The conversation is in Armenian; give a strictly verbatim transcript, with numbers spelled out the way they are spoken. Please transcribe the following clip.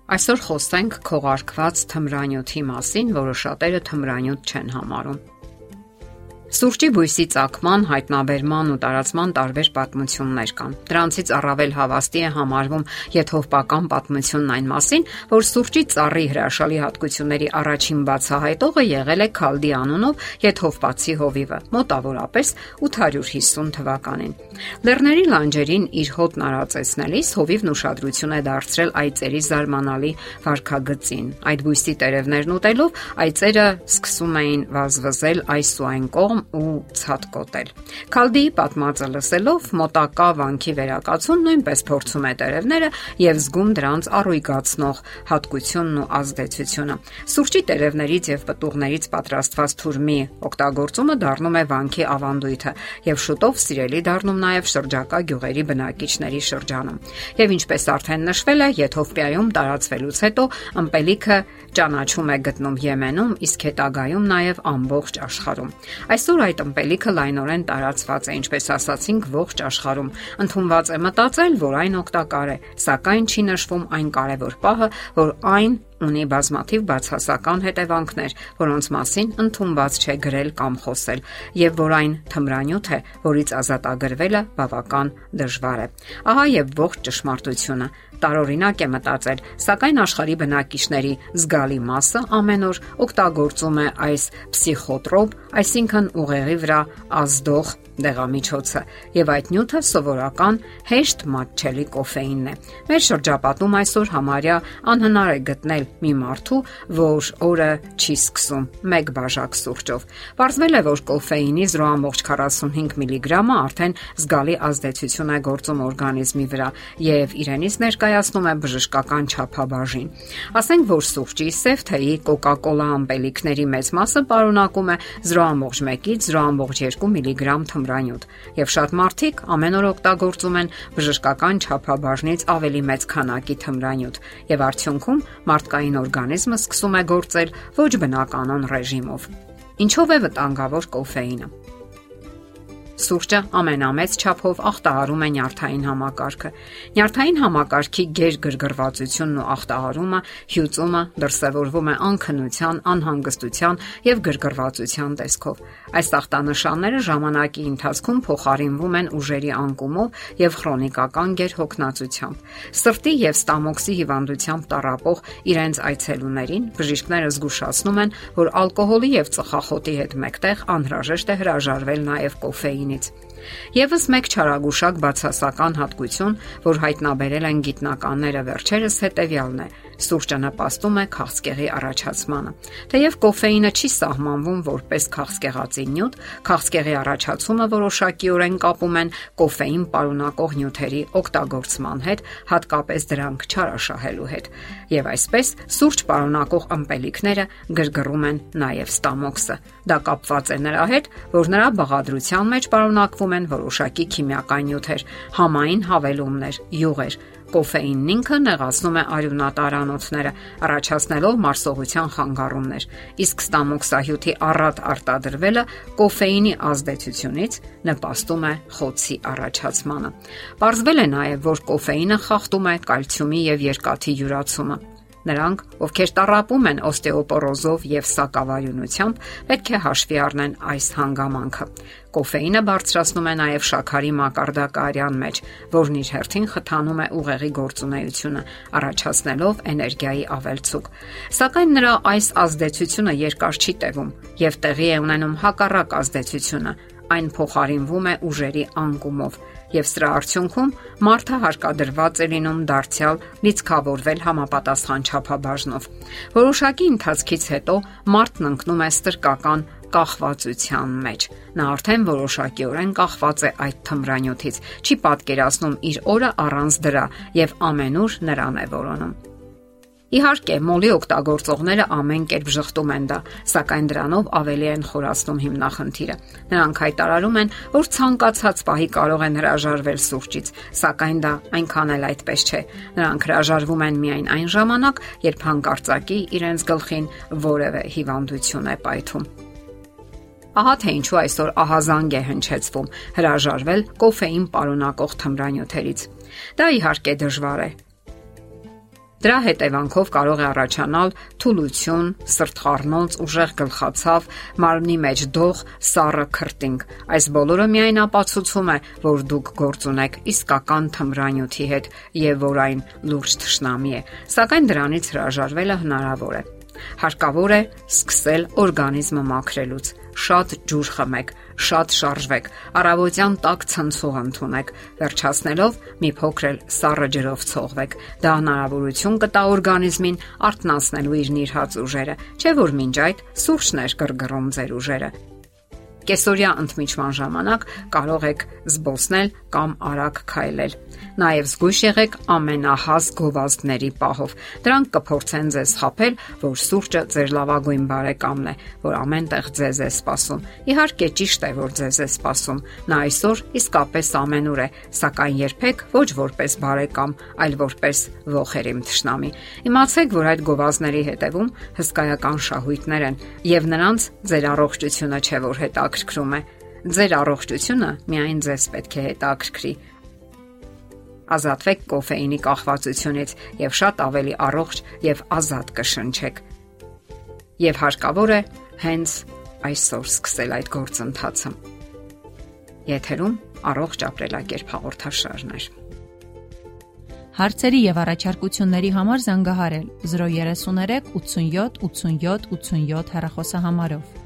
Այսօր խոսենք քողարկված թմրանյութի մասին, որը շատերը թմրանյութ չեն համարում։ Սուրճի բույսի ծագման, հայտնաբերման ու տարածման տարբեր պատմություններ կան։ Դրանցից առավել հավաստի է համարվում եթովպական պատմությունն այն մասին, որ սուրճի ծառի հրաշալի հատկությունների առաջին բացահայտողը եղել է Քալդի անունով եթովպացի հովիվը, մոտավորապես ութ հարյուր հիսուն թվականին։ Լեռների լանջերին իր հոտն արածեցնելիս հովիվն ուշադրություն է դարձրել այծերի զարմանալի վարքագծին։ Այդ բույսի տերևներն ուտելով այծերը սկսում էին վազվզել այս ու այն կողմ ու ցատկոտել։ Քալդիի պատմածը լսելով մոտակա վանքի վերակացուն նույնպես փորձում է տերևները եւ զգում դրանց առույգացնող հատկությունն ու ազդեցությունը։ Սուրճի տերևներից եւ պտուղներից պատրաստված թուրմի օգտագործումը դառնում է վանքի ավանդույթը եւ շուտով սիրելի դառնում նաեւ շրջակա գյուղերի բնակիչների շրջանում։ Եվ ինչպես արդեն նշվել է, Եթովպիայում տարածվելուց հետո ըմպելիքը ճանաչում է գտնում Եմենում, իսկ հետագայում նաեւ ամբողջ աշխարհում։ Այսօր այդ ըմպելիքը լայնորեն տարածված է, ինչպես ասացինք, ողջ աշխարհում։ Ընդունված է մտածել, որ այն օգտակար է, սակայն չի նշվում այն կարևոր պահը, որ այն ունի բազմաթիվ բացասական հետևանքներ, որոնց մասին ընդունված չէ գրել կամ խոսել, եւ որ այն թմրանյութ է, որից ազատագրվելը բավական դժվար է։ Ահա եւ ողջ ճշմարտությունը։ Տարօրինակ է մտածել, սակայն աշխարհի բնակիչների զգալի մասը ամեն օր օգտագործում է այս պսիխոտրոպ, այսինքն ուղեղի վրա ազդող դեղամիջոցը, եւ այդ նյութը սովորական հեշտ մատչելի կոֆեինն է։ Մեր շրջապատում այսօր համարյա անհնար է գտնել մի մարդու, որ օրը չի սկսում մեկ բաժակ սուրճով։ Պարզվել է, որ կոֆեինի զրո կόμμα քառասունհինգ միլիգրամը արդեն զգալի ազդեցություն է գործում օրգանիզմի վրա եւ իրենից ներկայացնում է բժշկական չափաբաժին։ Ասենք, որ սուրճի, սև թեյի, կոկա-կոլա ըմպելիքների մեծ մասը պարունակում է զրո կόμμα մեկից զրո կόμμα երկու միլիգրամ թմրանյութ, եւ շատ մարդիկ ամեն օր օգտագործում են բժշկական չափաբաժնից ավելի մեծ քանակի թմրանյութ, եւ արդյունքում մարդկային օրգանիզմը սկսում է գործել ոչ բնականon ռեժիմով։ Ինչով է վտանգավոր կոֆեինը։ Սուրճը ամենամեծ չափով ախտահարում է նյարդային համակարգը։ Նյարդային համակարգի գերգրգռվածությունն ու ախտահարումը, հյուծումը դրսևորվում է անքնության, անհանգստության եւ գրգռվածության տեսքով։ Այս ախտանշանները ժամանակի ընթացքում փոխարինվում են ուժերի անկումով եւ քրոնիկական գերհոգնածությամբ։ Սրտի եւ ստամոքսի հիվանդությամբ տառապող իրենց այցելուներին բժիշկները զգուշացնում են, որ ալկոհոլի եւ ծխախոտի հետ մեկտեղ անհրաժեշտ է հրաժարվել նաեւ կոֆեինից։ Եվս մեկ չարագուշակ բացասական հատկություն, որ հայտնաբերել են գիտնականները վերջերս, հետևյալն է. սուրճը նպաստում է քաղցկեղի առաջացմանը։ Թեև կոֆեինը չի սահմանվում որպես քաղցկեղածի նյութ, քաղցկեղի առաջացումը որոշակիորեն կապում են կոֆեին պարունակող նյութերի օգտագործման հետ, հատկապես դրանք չարաշահելու հետ։ Եվ այսպես սուրճ պարունակող ըմպելիքները գրգռում են նաև ստամոքսը։ Դա կապված է նրա հետ, որ նրա բաղադրության մեջ պարունակվում են որոշակի քիմիական նյութեր, համային հավելումներ, յուղեր։ Կոֆեինն ինքը նեղացնում է արյունատարանոցները, առաջացնելով մարսողության խանգարումներ, իսկ ստամոքսահյութի առատ արտադրվելը կոֆեինի ազդեցությունից նպաստում է խոցի առաջացմանը։ Պարզվել է նաև, որ կոֆեինը խախտում է կալցիումի եւ երկաթի յուրացումը։ Նրանք, ովքեր տառապում են օստեոպորոզով եւ սակավարյունությամբ, պետք է հաշվի առնեն այս հանգամանքը։ Կոֆեինը բարձրացնում է նաև շաքարի մակարդակը արյան մեջ, որն իր հերթին խթանում է ուղեղի գործունեությունը, առաջացնելով էներգիայի ավելցուկ։ Սակայն նրա այս ազդեցությունը երկար չի տևում եւ տեղի է ունենում հակառակ ազդեցությունը։ Այն փոխարինվում է ուժերի անկումով, եւ սրա արդյունքում մարդը հարկադրված է լինում դարձյալ լիցքավորվել համապատասխան չափաբաժնով։ Որոշակի ընթացքից հետո մարդն ընկնում է ստրկական կախվածության մեջ։ Նա արդեն որոշակիորեն կախված է այդ թմրանյութից, չի պատկերացնում իր օրը առանց դրա եւ ամենուր նրան է որոնում։ Իհարկե, մոլի օգտագործողները ամեն կերպ շղթում են դա, սակայն դրանով ավելի են խորացնում հիմնախնդիրը։ Նրանք հայտարարում են, որ ցանկացած պահի կարող են հրաժարվել սուրճից, սակայն դա այնքան էլ այդպես չէ։ Նրանք հրաժարվում են միայն այն ժամանակ, երբ հանկարծակի իրենց գլխին որևէ հիվանդություն է պայթում։ Ահա թե ինչու այսօր ահազանգ է հնչեցվում հրաժարվել կոֆեին պարունակող թմրանյութերից։ Դա իհարկե դժվար է։ Դրա հետևանքով կարող է առաջանալ թուլություն, սրտխառնոց, ուժեղ գլխացավ, մարմնի մեջ դող, սառը քրտինգ։ Այս բոլորը միայն ապացուցում է, որ դուք գործ ունեք իսկական թմրանյութի հետ եւ որ այն լուրջ թշնամի է, սակայն դրանից հրաժարվելը հնարավոր է։ Հարկավոր է սկսել օրգանիզմը մաքրելուց։ Շատ ջուր խմեք, շատ շարժվեք, առավոտյան տաք ցնցող ընդունեք, վերջացնելով մի փոքր էլ սառը ջրով ցողվեք։ Դա հնարավորություն կտա օրգանիզմին արթնացնելու իր նիրհած ուժերը, չէ՞ որ մինչ այդ սուրճն էր գրգռում ձեր ուժերը։ Կեսօրյա ընդմիջման ժամանակ կարող եք զբոսնել կամ արագ քայլել։ Նաև զգույշ եղեք ամենահաս գովազդների պահով։ Դրանք կփորձեն ձեզ խաբել, որ սուրճը ձեր լավագույն բարեկամն է, որ ամենտեղ ձեզ է սպասում։ Իհարկե ճիշտ է, որ ձեզ է սպասում։ Նա այսօր իսկապես ամենուր է, սակայն երբեք ոչ որպես բարեկամ, այլ որպես ոխերիմ թշնամի։ Իմացեք, որ այդ գովազդների հետևում հսկայական շահույթներ են, եւ նրանց ձեր առողջությունը չէ որ հետաքրքրում է։ Ձեր առողջությունը միայն ձեզ պետք է հետաքրքրի։ Ազատվեք կոֆեինի կախվածությունից եւ շատ ավելի առողջ եւ ազատ կշնչեք։ Եվ հարկավոր է հենց այսօր սկսել այդ գործընթացը։ Եթերում առողջ ապրելակերպ հաղորդաշարն է։ Հարցերի եւ առաջարկությունների համար զանգահարել զրո երեք երեք ութսունյոթ ութսունյոթ ութսունյոթ հեռախոսահամարով։